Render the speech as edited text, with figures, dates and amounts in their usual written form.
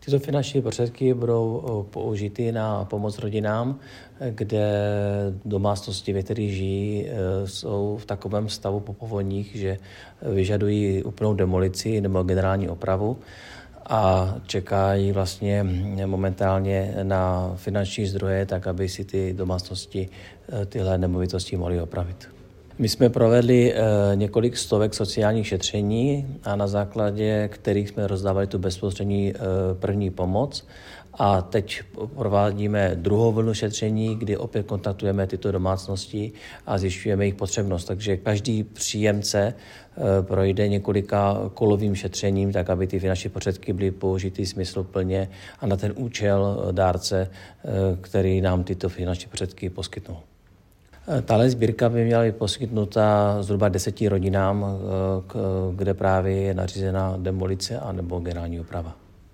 Tyto finanční prostředky budou použity na pomoc rodinám, kde domácnosti, ve kterých žijí, jsou v takovém stavu po povodních, že vyžadují úplnou demolici nebo generální opravu a čekají vlastně momentálně na finanční zdroje, tak aby si ty domácnosti tyhle nemovitosti mohly opravit. My jsme provedli několik stovek sociálních šetření a na základě kterých jsme rozdávali tu bezprostřední první pomoc. A teď provádíme druhou vlnu šetření, kdy opět kontaktujeme tyto domácnosti a zjišťujeme jejich potřebnost. Takže každý příjemce projde několika kolovým šetřením, tak aby ty finanční prostředky byly použity smysluplně a na ten účel dárce, který nám tyto finanční prostředky poskytnul. Tahle sbírka by měla být poskytnuta zhruba 10 rodinám, kde právě je nařízena demolice a nebo generální oprava.